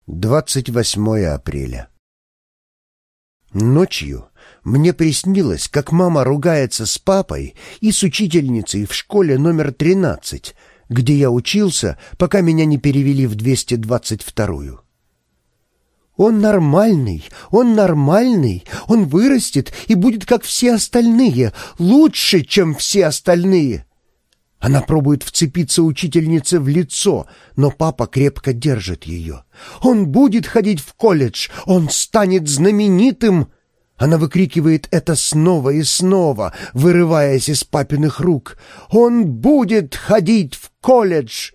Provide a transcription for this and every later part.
28 апреля. Ночью мне приснилось, как мама ругается с папой и с учительницей в школе номер 13, где я учился, пока меня не перевели в 222-ю. Он нормальный, он вырастет и будет как все остальные, лучше, чем все остальные. Она пробует вцепиться учительнице в лицо, но папа крепко держит ее. Он будет ходить в колледж, он станет знаменитым. Она выкрикивает это снова и снова, вырываясь из папиных рук. Он будет ходить в колледж.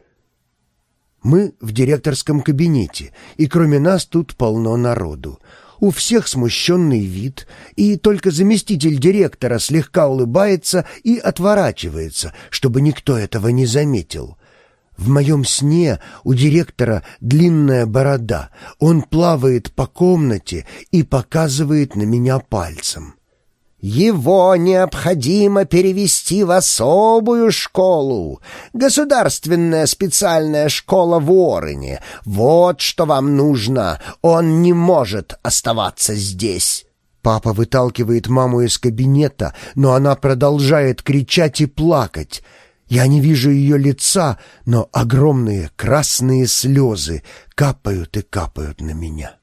Мы в директорском кабинете, и кроме нас тут полно народу. У всех смущенный вид, и только заместитель директора слегка улыбается и отворачивается, чтобы никто этого не заметил. В моем сне у директора длинная борода. Он плавает по комнате и показывает на меня пальцем. «Его необходимо перевести в особую школу. Государственная специальная школа в Уоррене. Вот что вам нужно. Он не может оставаться здесь». Папа выталкивает маму из кабинета, но она продолжает кричать и плакать. Я не вижу ее лица, но огромные красные слезы капают и капают на меня.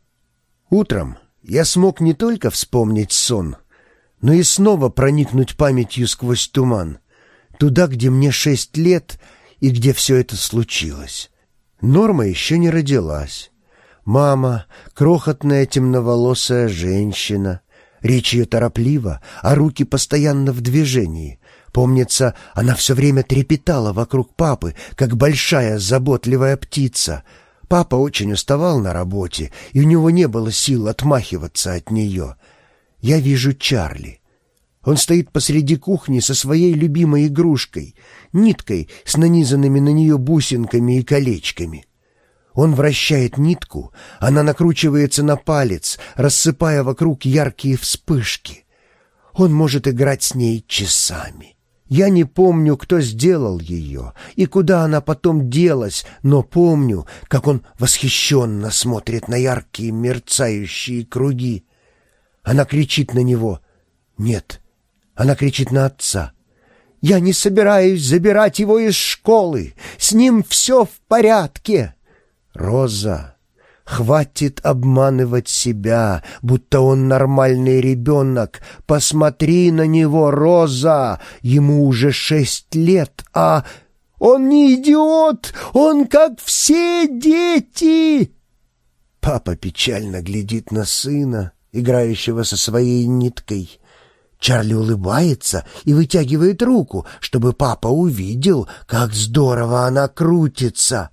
Утром я смог не только вспомнить сон, но и снова проникнуть памятью сквозь туман, туда, где мне 6 лет и где все это случилось. Норма еще не родилась. Мама — крохотная темноволосая женщина. Речь ее тороплива, а руки постоянно в движении. Помнится, она все время трепетала вокруг папы, как большая заботливая птица. Папа очень уставал на работе, и у него не было сил отмахиваться от нее. Я вижу Чарли. Он стоит посреди кухни со своей любимой игрушкой, ниткой с нанизанными на нее бусинками и колечками. Он вращает нитку, она накручивается на палец, рассыпая вокруг яркие вспышки. Он может играть с ней часами. Я не помню, кто сделал ее и куда она потом делась, но помню, как он восхищенно смотрит на яркие мерцающие круги. Она кричит на него. Нет, она кричит на отца. «Я не собираюсь забирать его из школы. С ним все в порядке». «Роза, хватит обманывать себя, будто он нормальный ребенок. Посмотри на него, Роза. Ему уже 6 лет, а...» «Он не идиот! Он как все дети!» Папа печально глядит на сына, играющего со своей ниткой. Чарли улыбается и вытягивает руку, чтобы папа увидел, как здорово она крутится.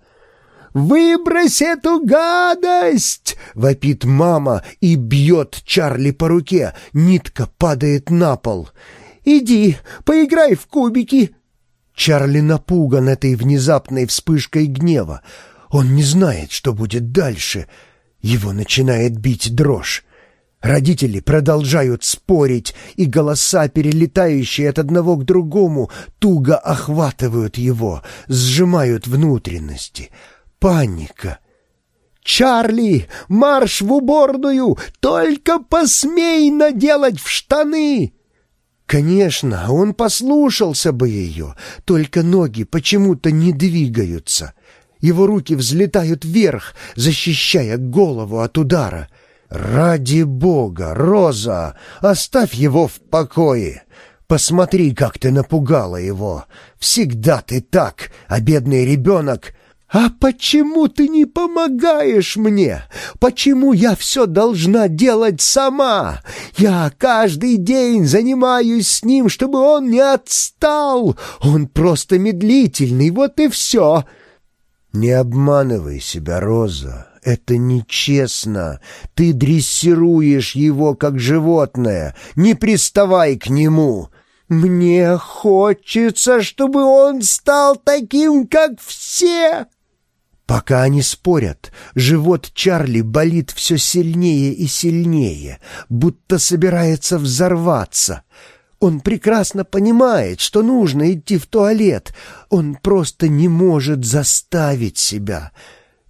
«Выбрось эту гадость!» — вопит мама и бьет Чарли по руке. Нитка падает на пол. «Иди, поиграй в кубики!» Чарли напуган этой внезапной вспышкой гнева. Он не знает, что будет дальше. Его начинает бить дрожь. Родители продолжают спорить, и голоса, перелетающие от одного к другому, туго охватывают его, сжимают внутренности. Паника. «Чарли, марш в уборную! Только посмей наделать в штаны!» Конечно, он послушался бы ее, только ноги почему-то не двигаются. Его руки взлетают вверх, защищая голову от удара. «Ради Бога, Роза, оставь его в покое! Посмотри, как ты напугала его! Всегда ты так, а бедный ребенок...» «А почему ты не помогаешь мне? Почему я все должна делать сама? Я каждый день занимаюсь с ним, чтобы он не отстал. Он просто медлительный, вот и все». «Не обманывай себя, Роза. Это нечестно. Ты дрессируешь его, как животное. Не приставай к нему». «Мне хочется, чтобы он стал таким, как все». Пока они спорят, живот Чарли болит все сильнее и сильнее, будто собирается взорваться. Он прекрасно понимает, что нужно идти в туалет. Он просто не может заставить себя.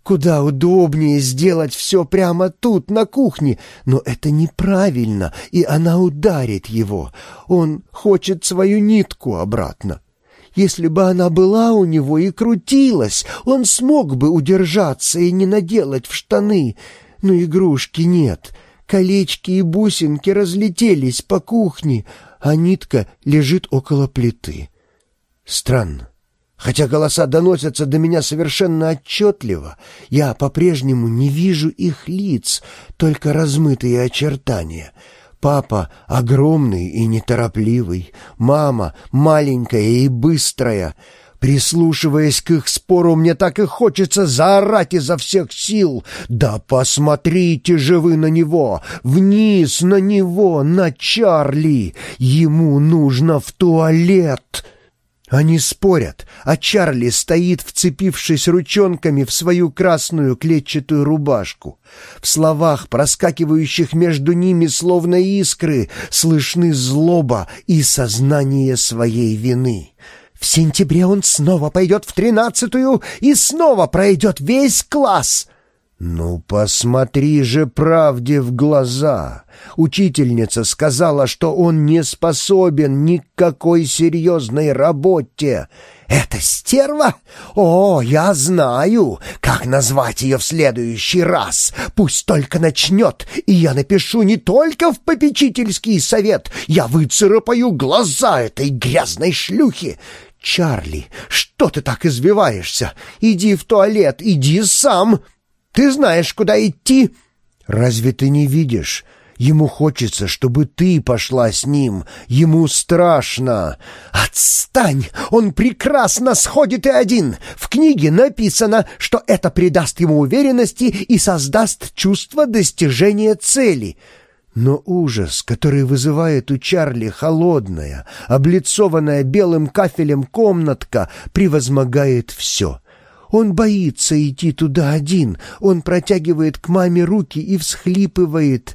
Куда удобнее сделать все прямо тут, на кухне, но это неправильно, и она ударит его. Он хочет свою нитку обратно. Если бы она была у него и крутилась, он смог бы удержаться и не наделать в штаны. Но игрушки нет. Колечки и бусинки разлетелись по кухне, а нитка лежит около плиты. Странно. Хотя голоса доносятся до меня совершенно отчетливо, я по-прежнему не вижу их лиц, только размытые очертания. Папа огромный и неторопливый, мама маленькая и быстрая. Прислушиваясь к их спору, мне так и хочется заорать изо всех сил. «Да посмотрите же вы на него! Вниз на него, на Чарли! Ему нужно в туалет!» Они спорят, а Чарли стоит, вцепившись ручонками в свою красную клетчатую рубашку. В словах, проскакивающих между ними словно искры, слышны злоба и сознание своей вины. В сентябре он снова пойдет в 13-ю и снова пройдет весь класс. «Ну, посмотри же правде в глаза. Учительница сказала, что он не способен ни к какой серьезной работе. Это стерва? О, я знаю, как назвать ее в следующий раз. Пусть только начнет, и я напишу не только в попечительский совет, я выцарапаю глаза этой грязной шлюхи. Чарли, что ты так извиваешься? Иди в туалет, иди сам. Ты знаешь, куда идти. Разве ты не видишь? Ему хочется, чтобы ты пошла с ним. Ему страшно. Отстань! Он прекрасно сходит и один. В книге написано, что это придаст ему уверенности и создаст чувство достижения цели. Но ужас, который вызывает у Чарли холодная, облицованная белым кафелем комнатка, превозмогает все. Он боится идти туда один. Он протягивает к маме руки и всхлипывает.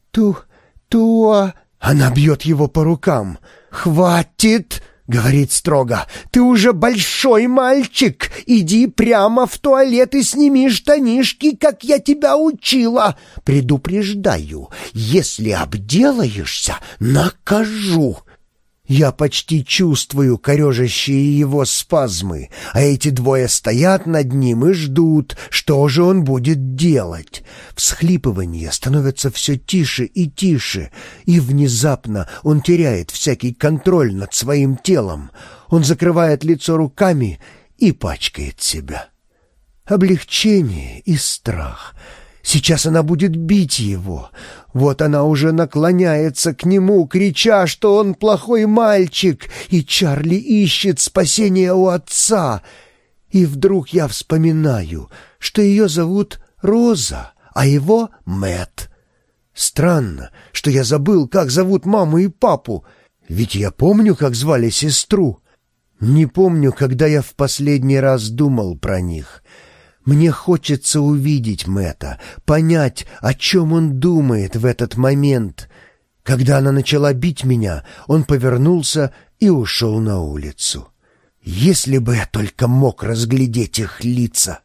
Туа... Она бьет его по рукам. «Хватит!» — говорит строго. «Ты уже большой мальчик. Иди прямо в туалет и сними штанишки, как я тебя учила. Предупреждаю, если обделаешься, накажу». Я почти чувствую корежащие его спазмы, а эти двое стоят над ним и ждут, что же он будет делать. Всхлипывания становятся все тише и тише, и внезапно он теряет всякий контроль над своим телом. Он закрывает лицо руками и пачкает себя. Облегчение и страх. Сейчас она будет бить его. Вот она уже наклоняется к нему, крича, что он плохой мальчик, и Чарли ищет спасения у отца. И вдруг я вспоминаю, что ее зовут Роза, а его Мэтт. Странно, что я забыл, как зовут маму и папу, ведь я помню, как звали сестру. Не помню, когда я в последний раз думал про них. Мне хочется увидеть Мэтта, понять, о чем он думает в этот момент. Когда она начала бить меня, он повернулся и ушел на улицу. Если бы я только мог разглядеть их лица!